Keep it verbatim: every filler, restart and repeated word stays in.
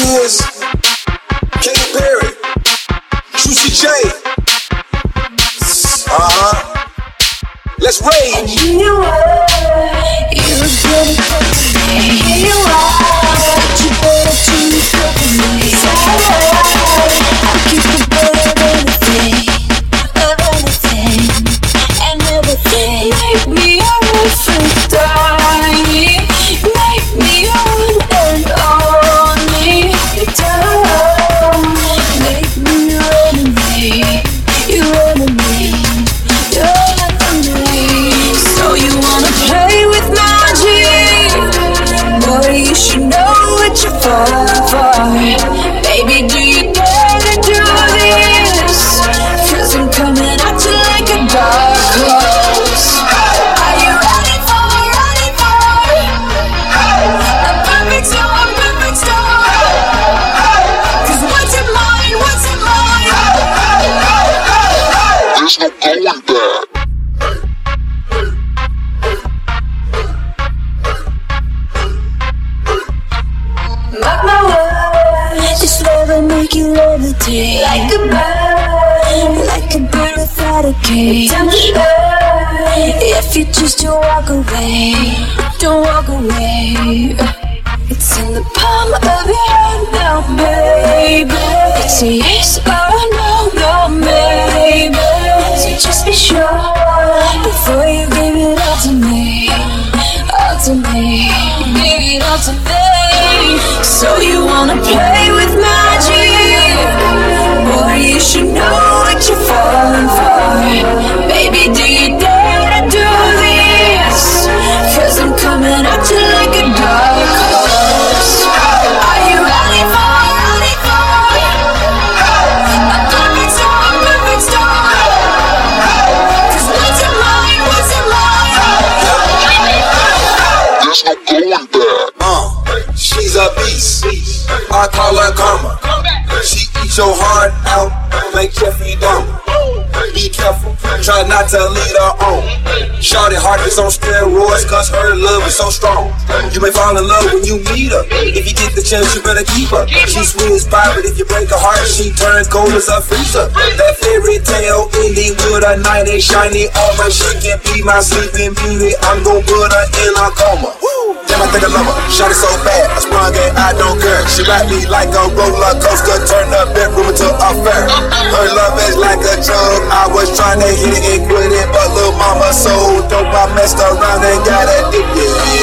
is Katy Perry, Juicy J. Uh-huh. Let's rage. And here you are, you're a beautiful me. Here you are, but you better choose for me. I'll keep the better of anything, of anything, and everything. Make me your perfect darling. Make me your one and only. Darling, make me your enemy, your enemy, your enemy. So you wanna play with magic? Boy, you should know what you're falling for. Baby, do you dare to do this? Cause I'm coming at you like a dark horse. Are you ready for, ready for a perfect storm, perfect storm? Cause what's in mine, what's in mine? There's no going back. Mark my words, this love will make you levitate. Like a bird, like a bird without a cage. Tell me, if you choose to walk away, don't walk away. It's in the palm of your hand now, baby. It's a yes or a no, no, baby. So just be sure before you give it all to me, all to me, give it all to me. So you wanna play with magic? Boy, you should know what you're falling for. Baby, do you dare to do this? Cause I'm coming at you like a dark horse. Are you ready for, ready for a perfect storm, perfect storm? Cause what's in mine, what's in mine? There's no going back. Uh, she's a beast. I call her karma. She eats your heart out like Jeffrey Dahmer. Be careful, try not to lead her on. Shawty heart is on steroids cause her love is so strong. You may fall in love when you meet her. If you get the chance, you better keep her. She's sweet as pie, but if you break her heart, she turns cold as a freezer. That fairy tale ending with a knight in shiny armor. She can be my sleeping beauty. I'm gon' put her in a coma. Damn, I think I love her. Shot it so bad, I sprung and I don't care. She ride me like a roller coaster, turn the bedroom into a fair. Her love is like a drug. I was trying to hit it and quit it, but little mama so dope, I messed around and got addicted.